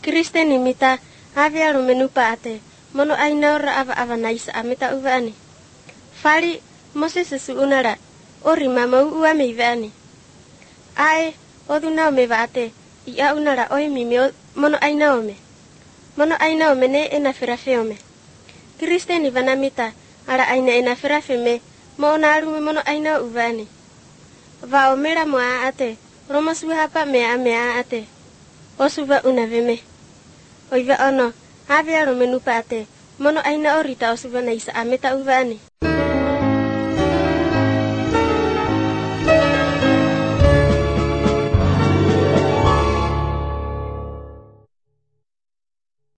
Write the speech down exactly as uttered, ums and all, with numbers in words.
Kristeni mita avia rumenu paate mono aina ora ava ava naisa ameta uvani. Fali Moses su unara ori mama uwa meivani. Ae oduna ome vaate ia unara oi mimi mono aina ome. Mono aina ome ne ena ferafe ome. Kristeni vanamita ara aina ena ferafe me mo onarume mono aina uvani. Va omera mo aate Roma suha hapa mea mea ate. Osuva unaveme. Oiva ono avia rumenu paate mono aina orita osuva naisa ameta uvani.